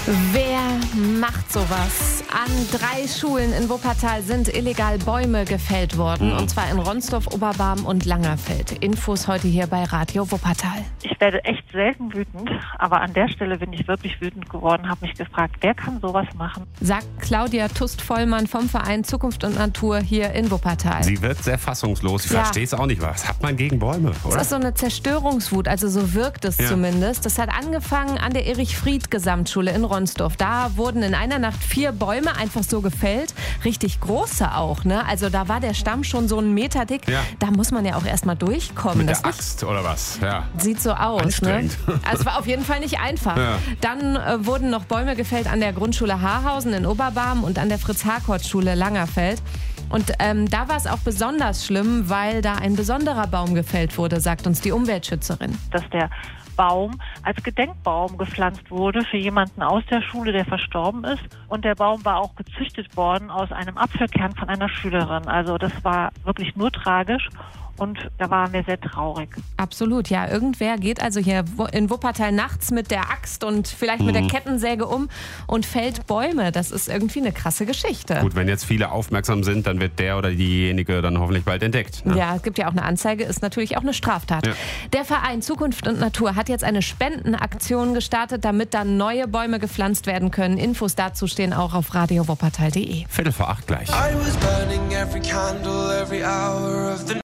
Wer macht sowas? An 3 Schulen in Wuppertal sind illegal Bäume gefällt worden. Und zwar in Ronsdorf, Oberbarm und Langerfeld. Infos heute hier bei Radio Wuppertal. Ich werde echt selten wütend, aber an der Stelle bin ich wirklich wütend geworden, habe mich gefragt, wer kann sowas machen? Sagt Claudia Tust-Vollmann vom Verein Zukunft und Natur hier in Wuppertal. Sie wird sehr fassungslos. Ich verstehe es auch nicht. Was hat man gegen Bäume, oder? Das ist so eine Zerstörungswut, also so wirkt es zumindest. Das hat angefangen an der Erich-Fried-Gesamtschule in Ronsdorf. Da wurden in einer Nacht 4 Bäume einfach so gefällt. Richtig große auch, ne? Also da war der Stamm schon so 1 Meter dick. Ja. Da muss man ja auch erstmal durchkommen. Mit der Axt oder was? Ja. Sieht so aus, ne? Also es war auf jeden Fall nicht einfach. Ja. Dann wurden noch Bäume gefällt an der Grundschule Haarhausen in Oberbarm und an der Fritz-Harkort-Schule Langerfeld. Und da war es auch besonders schlimm, weil da ein besonderer Baum gefällt wurde, sagt uns die Umweltschützerin. Dass der Baum als Gedenkbaum gepflanzt wurde für jemanden aus der Schule, der verstorben ist. Und der Baum war auch gezüchtet worden aus einem Apfelkern von einer Schülerin. Also das war wirklich nur tragisch. Und da waren wir sehr traurig. Absolut, ja. Irgendwer geht also hier in Wuppertal nachts mit der Axt und vielleicht mit der Kettensäge um und fällt Bäume. Das ist irgendwie eine krasse Geschichte. Gut, wenn jetzt viele aufmerksam sind, dann wird der oder diejenige dann hoffentlich bald entdeckt. Ne? Ja, es gibt ja auch eine Anzeige, ist natürlich auch eine Straftat. Ja. Der Verein Zukunft und Natur hat jetzt eine Spendenaktion gestartet, damit dann neue Bäume gepflanzt werden können. Infos dazu stehen auch auf radiowuppertal.de. 7:45 gleich.